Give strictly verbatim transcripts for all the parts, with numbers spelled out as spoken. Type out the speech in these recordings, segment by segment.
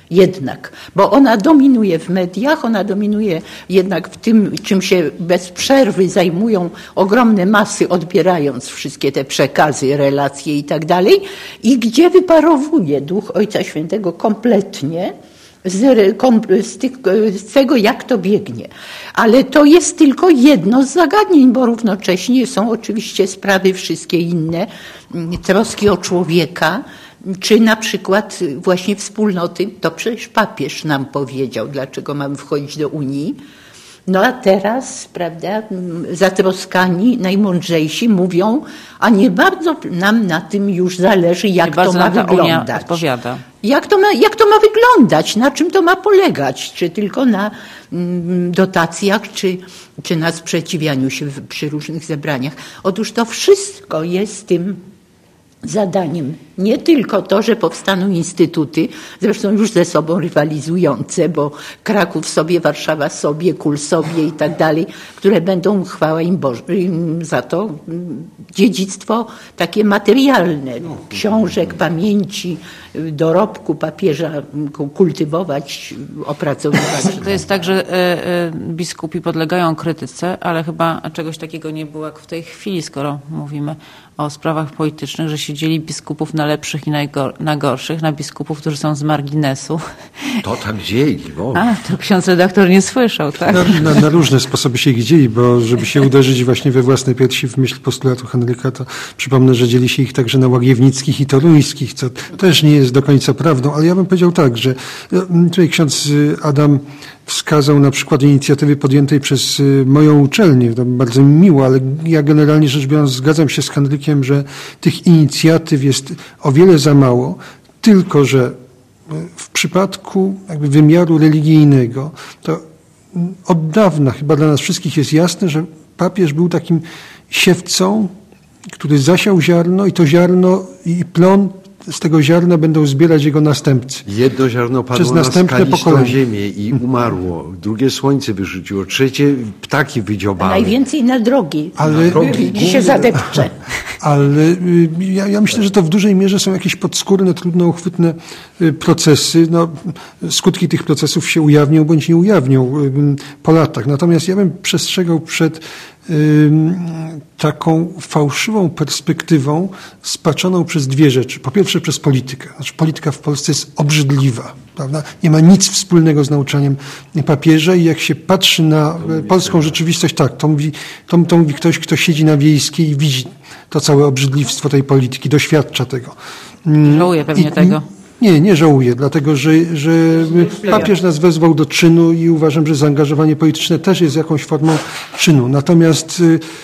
Jednak, bo ona dominuje w mediach, ona dominuje jednak w tym, czym się bez przerwy zajmują ogromne masy, odbierając wszystkie te przekazy, relacje i tak dalej, i gdzie wyparowuje Duch Ojca Świętego kompletnie z, z, tych, z tego, jak to biegnie. Ale to jest tylko jedno z zagadnień, bo równocześnie są oczywiście sprawy wszystkie inne, troski o człowieka, czy na przykład właśnie wspólnoty, to przecież papież nam powiedział, dlaczego mamy wchodzić do Unii. No a teraz, prawda, zatroskani, najmądrzejsi mówią, a nie bardzo nam na tym już zależy, jak to ma wyglądać. Odpowiada. Jak to ma, jak to ma wyglądać, na czym to ma polegać, czy tylko na mm, dotacjach, czy, czy na sprzeciwianiu się w, przy różnych zebraniach. Otóż to wszystko jest tym zadaniem. Nie tylko to, że powstaną instytuty, zresztą już ze sobą rywalizujące, bo Kraków sobie, Warszawa sobie, Kul sobie i tak dalej, które będą, chwała im, Boże, im za to, dziedzictwo takie materialne, książek, pamięci, dorobku papieża kultywować, opracowywać. To jest tak, że biskupi podlegają krytyce, ale chyba czegoś takiego nie było jak w tej chwili, skoro mówimy o sprawach politycznych, że się dzieli biskupów na lepszych i na gorszych, na biskupów, którzy są z marginesu. To tak dzieli. Bo. A, to ksiądz redaktor nie słyszał, tak? Na, na, na różne sposoby się ich dzieli, bo żeby się uderzyć właśnie we własne piersi w myśl postulatu Henryka, to przypomnę, że dzieli się ich także na łagiewnickich i toruńskich, co też nie jest do końca prawdą, ale ja bym powiedział tak, że tutaj ksiądz Adam wskazał na przykład inicjatywy podjętej przez moją uczelnię. To bardzo mi miło, ale ja generalnie rzecz biorąc zgadzam się z Henrykiem, że tych inicjatyw jest o wiele za mało, tylko że w przypadku jakby wymiaru religijnego to od dawna chyba dla nas wszystkich jest jasne, że papież był takim siewcą, który zasiał ziarno i to ziarno i plon z tego ziarna będą zbierać jego następcy. Jedno ziarno padło przez na następne pokolenia. ziemię i umarło. Drugie słońce wyrzuciło. Trzecie ptaki wydziobały. Najwięcej na drogi. Ale drogi się zadepcze. Ale ja, ja myślę, że to w dużej mierze są jakieś podskórne, trudno uchwytne procesy. No, skutki tych procesów się ujawnią bądź nie ujawnią po latach. Natomiast ja bym przestrzegał przed taką fałszywą perspektywą spaczoną przez dwie rzeczy. Po pierwsze przez politykę. Znaczy polityka w Polsce jest obrzydliwa, prawda? Nie ma nic wspólnego z nauczaniem papieża i jak się patrzy na polską rzeczywistość, tak, to mówi, to, to mówi ktoś, kto siedzi na Wiejskiej i widzi to całe obrzydliwstwo tej polityki, doświadcza tego. Żałuje pewnie I, tego. Nie, nie żałuję, dlatego że, że papież nas wezwał do czynu i uważam, że zaangażowanie polityczne też jest jakąś formą czynu. Natomiast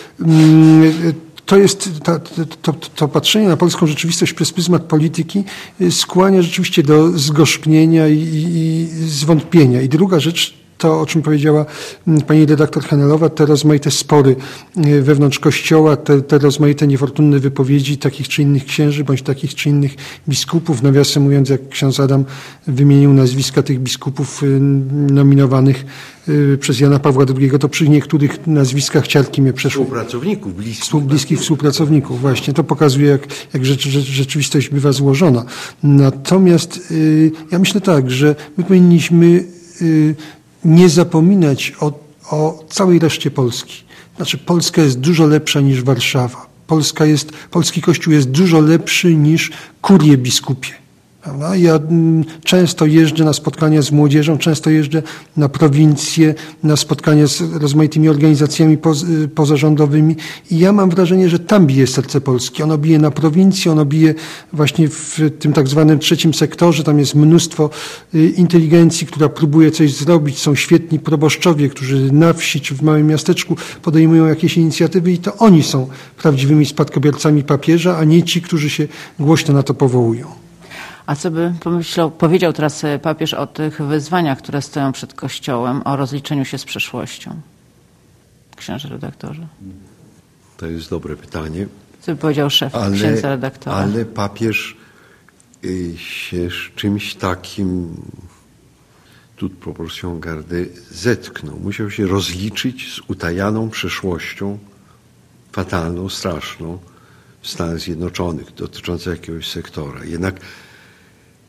to jest to, to, to patrzenie na polską rzeczywistość przez pryzmat polityki skłania rzeczywiście do zgorzknienia i, i zwątpienia. I druga rzecz, to, o czym powiedziała pani redaktor Henelowa, te rozmaite spory wewnątrz Kościoła, te, te rozmaite niefortunne wypowiedzi takich czy innych księży, bądź takich czy innych biskupów. Nawiasem mówiąc, jak ksiądz Adam wymienił nazwiska tych biskupów nominowanych przez Jana Pawła drugiego, to przy niektórych nazwiskach ciarki mnie przeszło. Współpracowników, bliskich. Bliskich współpracowników, właśnie. To pokazuje, jak, jak rzecz, rzecz, rzeczywistość bywa złożona. Natomiast yy, ja myślę tak, że my powinniśmy yy, nie zapominać o, o całej reszcie Polski. Znaczy Polska jest dużo lepsza niż Warszawa. Polska jest, polski Kościół jest dużo lepszy niż kurie biskupie. Prawda? Ja m, często jeżdżę na spotkania z młodzieżą, często jeżdżę na prowincje, na spotkania z rozmaitymi organizacjami poz, pozarządowymi i ja mam wrażenie, że tam bije serce Polski. Ono bije na prowincji, ono bije właśnie w tym tak zwanym trzecim sektorze. Tam jest mnóstwo y, inteligencji, która próbuje coś zrobić. Są świetni proboszczowie, którzy na wsi czy w małym miasteczku podejmują jakieś inicjatywy i to oni są prawdziwymi spadkobiercami papieża, a nie ci, którzy się głośno na to powołują. A co by pomyślał, powiedział teraz papież o tych wyzwaniach, które stoją przed Kościołem, o rozliczeniu się z przeszłością? Księże redaktorze. To jest dobre pytanie. Co by powiedział szef ale, księdza redaktora? Ale papież y, się z czymś takim, toute proportion gardée, zetknął. Musiał się rozliczyć z utajaną przeszłością, fatalną, straszną, w Stanach Zjednoczonych, dotyczącą jakiegoś sektora. Jednak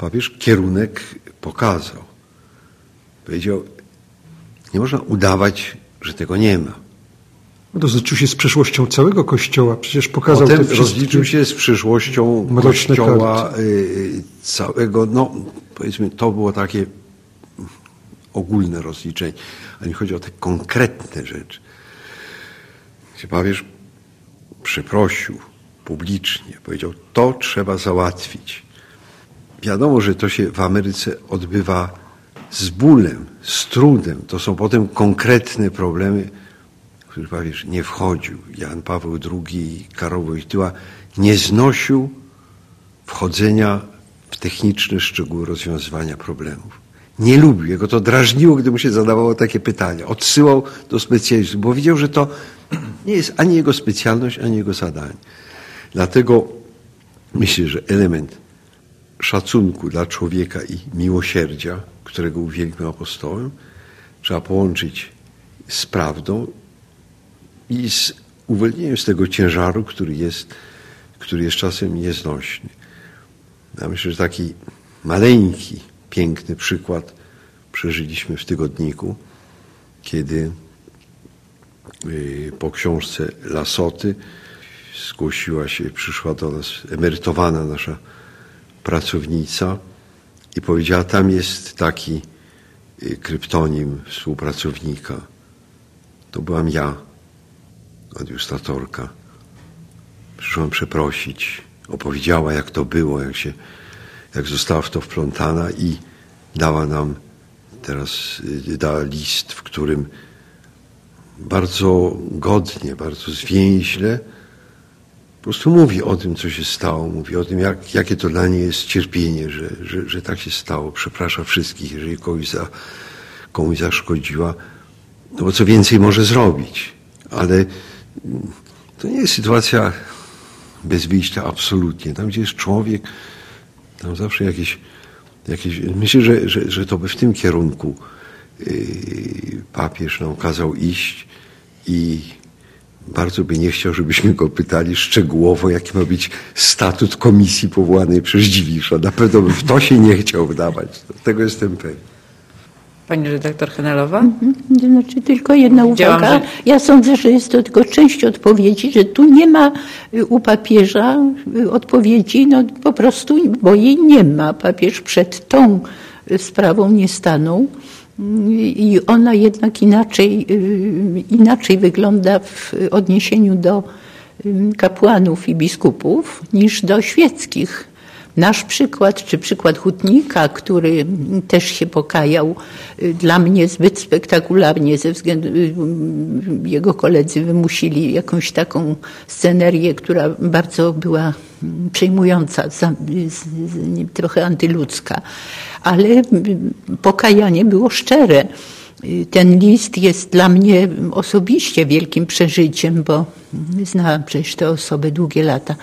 papież kierunek pokazał. Powiedział, nie można udawać, że tego nie ma. Rozliczył się z przeszłością całego Kościoła, przecież pokazał Potem te wszystkie... rozliczył się z przyszłością Kościoła y, całego, no powiedzmy, to było takie ogólne rozliczenie, ale nie chodzi o te konkretne rzeczy. Gdzie papież przeprosił publicznie, powiedział, to trzeba załatwić. Wiadomo, że to się w Ameryce odbywa z bólem, z trudem. To są potem konkretne problemy, w których papież nie wchodził. Jan Paweł drugi i Karol Wojtyła nie znosił wchodzenia w techniczne szczegóły rozwiązywania problemów. Nie lubił. Jego to drażniło, gdy mu się zadawało takie pytania. Odsyłał do specjalistów, bo widział, że to nie jest ani jego specjalność, ani jego zadanie. Dlatego myślę, że element szacunku dla człowieka i miłosierdzia, którego uwielbił apostołem, trzeba połączyć z prawdą i z uwolnieniem z tego ciężaru, który jest, który jest czasem nieznośny. Ja myślę, że taki maleńki, piękny przykład przeżyliśmy w tygodniku, kiedy po książce Lasoty zgłosiła się, przyszła do nas emerytowana nasza pracownica i powiedziała, tam jest taki kryptonim współpracownika. To byłam ja, adiustatorka. Przyszłam przeprosić. Opowiedziała, jak to było, jak się, jak została w to wplątana i dała nam teraz, dała list, w którym bardzo godnie, bardzo zwięźle po prostu mówi o tym, co się stało, mówi o tym, jak, jakie to dla niej jest cierpienie, że, że, że tak się stało. Przeprasza wszystkich, jeżeli komuś, za, komuś zaszkodziła, no bo co więcej może zrobić. Ale to nie jest sytuacja bez wyjścia absolutnie. Tam, gdzie jest człowiek, tam zawsze jakieś, jakieś myślę, że, że, że to by w tym kierunku yy, papież nam kazał iść i bardzo by nie chciał, żebyśmy go pytali szczegółowo, jaki ma być statut komisji powołanej przez Dziwisza. Na pewno by w to się nie chciał wdawać. Tego jestem pewien. Pani redaktor Henelowa? Znaczy tylko jedna uwaga. Że... Ja sądzę, że jest to tylko część odpowiedzi, że tu nie ma u papieża odpowiedzi, no po prostu, bo jej nie ma. Papież przed tą sprawą nie stanął. I ona jednak inaczej, inaczej wygląda w odniesieniu do kapłanów i biskupów niż do świeckich. Nasz przykład, czy przykład hutnika, który też się pokajał, dla mnie zbyt spektakularnie, ze względu, jego koledzy wymusili jakąś taką scenerię, która bardzo była przejmująca, trochę antyludzka, ale pokajanie było szczere. Ten list jest dla mnie osobiście wielkim przeżyciem, bo znałam przecież tę osobę długie lata.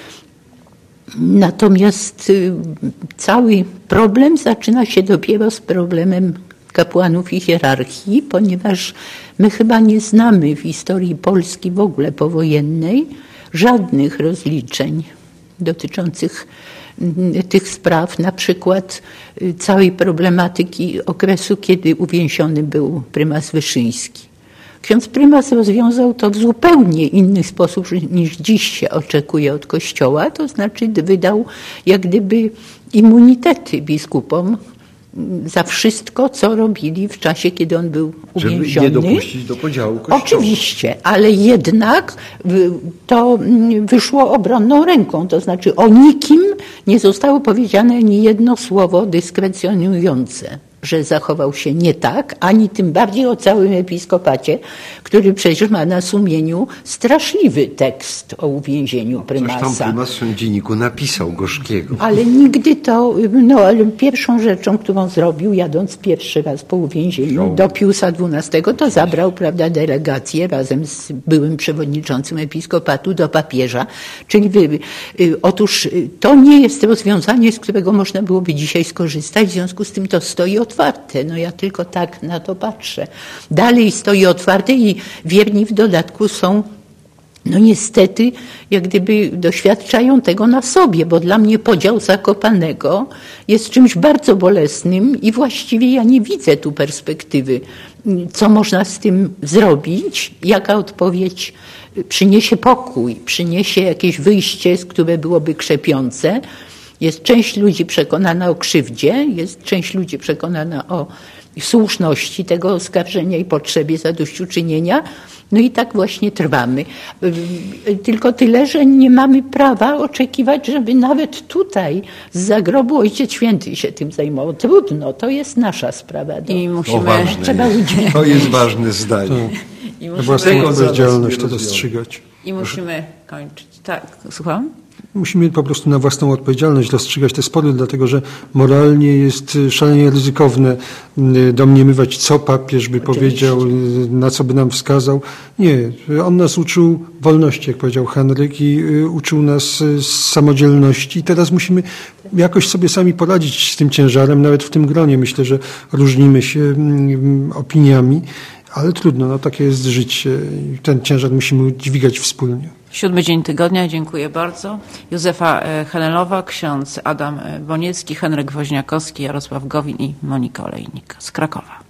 Natomiast cały problem zaczyna się dopiero z problemem kapłanów i hierarchii, ponieważ my chyba nie znamy w historii Polski w ogóle powojennej żadnych rozliczeń dotyczących tych spraw, na przykład całej problematyki okresu, kiedy uwięziony był prymas Wyszyński. Ksiądz prymas rozwiązał to w zupełnie inny sposób niż dziś się oczekuje od Kościoła, to znaczy wydał jak gdyby immunitety biskupom za wszystko, co robili w czasie, kiedy on był uwięziony. Żeby nie dopuścić do podziału Kościoła. Oczywiście, ale jednak to wyszło obronną ręką, to znaczy o nikim nie zostało powiedziane ani jedno słowo dyskrecjonujące, że zachował się nie tak, ani tym bardziej o całym episkopacie, który przecież ma na sumieniu straszliwy tekst o uwięzieniu prymasa. Coś tam prymas w swoim dzienniku napisał gorzkiego. Ale nigdy to, no ale pierwszą rzeczą, którą zrobił, jadąc pierwszy raz po uwięzieniu do Piusa dwunastego, to zabrał, prawda, delegację razem z byłym przewodniczącym episkopatu do papieża. Czyli wy, y, otóż to nie jest rozwiązanie, z którego można byłoby dzisiaj skorzystać, w związku z tym to stoi otwarte. No ja tylko tak na to patrzę. Dalej stoi otwarte i wierni w dodatku są no niestety, jak gdyby doświadczają tego na sobie, bo dla mnie podział Zakopanego jest czymś bardzo bolesnym i właściwie ja nie widzę tu perspektywy, co można z tym zrobić, jaka odpowiedź przyniesie pokój, przyniesie jakieś wyjście, które byłoby krzepiące. Jest część ludzi przekonana o krzywdzie, jest część ludzi przekonana o słuszności tego oskarżenia i potrzebie zadośćuczynienia. No i tak właśnie trwamy. Tylko tyle, że nie mamy prawa oczekiwać, żeby nawet tutaj z zagrobu Ojciec Święty się tym zajmował. Trudno, to jest nasza sprawa. Do, I musimy... To ważne trzeba jest. udźwignąć. To jest ważne zdanie. I Na musimy, własną odpowiedzialność to dostrzygać. I musimy kończyć. Tak, słucham? Musimy po prostu na własną odpowiedzialność dostrzegać te spory, dlatego że moralnie jest szalenie ryzykowne domniemywać, co papież by Oczywiście. powiedział, na co by nam wskazał. Nie, on nas uczył wolności, jak powiedział Henryk, i uczył nas samodzielności. I teraz musimy jakoś sobie sami poradzić z tym ciężarem, nawet w tym gronie. Myślę, że różnimy się opiniami, ale trudno, no takie jest życie. Ten ciężar musimy dźwigać wspólnie. Siódmy dzień tygodnia, dziękuję bardzo. Józefa Henelowa, ksiądz Adam Boniecki, Henryk Woźniakowski, Jarosław Gowin i Monika Olejnik z Krakowa.